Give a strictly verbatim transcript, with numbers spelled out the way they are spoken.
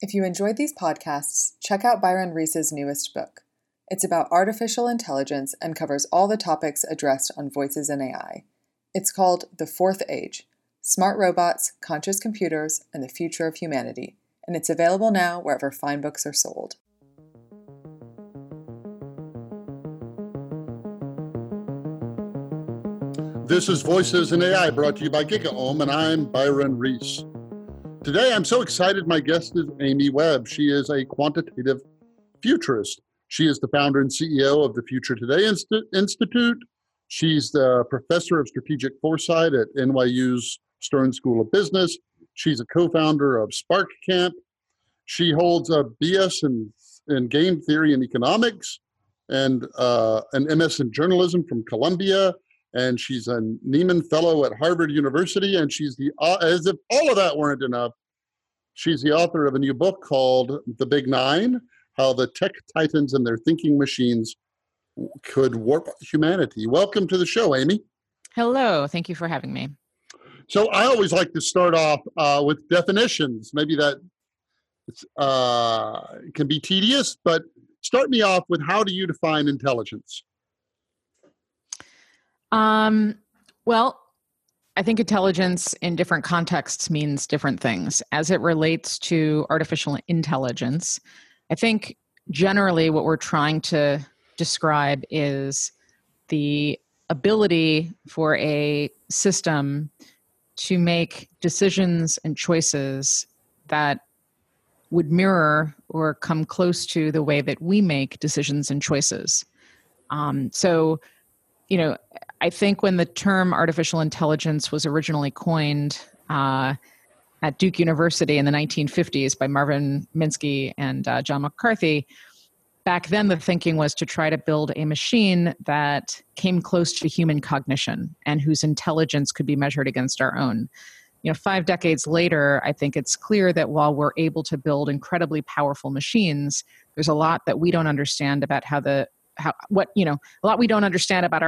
If you enjoyed these podcasts, check out Byron Reese's newest book. It's about artificial intelligence and covers all the topics addressed on Voices in A I. It's called The Fourth Age: Smart Robots, Conscious Computers, and the Future of Humanity, and it's available now wherever fine books are sold. This is Voices in A I, brought to you by GigaOM, and I'm Byron Reese. Today, I'm so excited. My guest is Amy Webb. She is a quantitative futurist. She is the founder and C E O of the Future Today Inst- Institute. She's the professor of strategic foresight at N Y U's Stern School of Business. She's a co-founder of Spark Camp. She holds a B S in, in game theory and economics and uh, an M S in journalism from Columbia. And she's a Nieman Fellow at Harvard University, and she's the, uh, as if all of that weren't enough, she's the author of a new book called The Big Nine: How the Tech Titans and Their Thinking Machines Could Warp Humanity. Welcome to the show, Amy. Hello, thank you for having me. So I always like to start off uh, with definitions. Maybe that uh, can be tedious, but start me off with, how do you define intelligence? Um, well, I think intelligence in different contexts means different things. As it relates to artificial intelligence, I think generally what we're trying to describe is the ability for a system to make decisions and choices that would mirror or come close to the way that we make decisions and choices. Um, so, you know, I think when the term artificial intelligence was originally coined uh, at Duke University in the nineteen fifties by Marvin Minsky and uh, John McCarthy, back then the thinking was to try to build a machine that came close to human cognition and whose intelligence could be measured against our own. You know, five decades later, I think it's clear that while we're able to build incredibly powerful machines, there's a lot that we don't understand about how the how what you know a lot we don't understand about our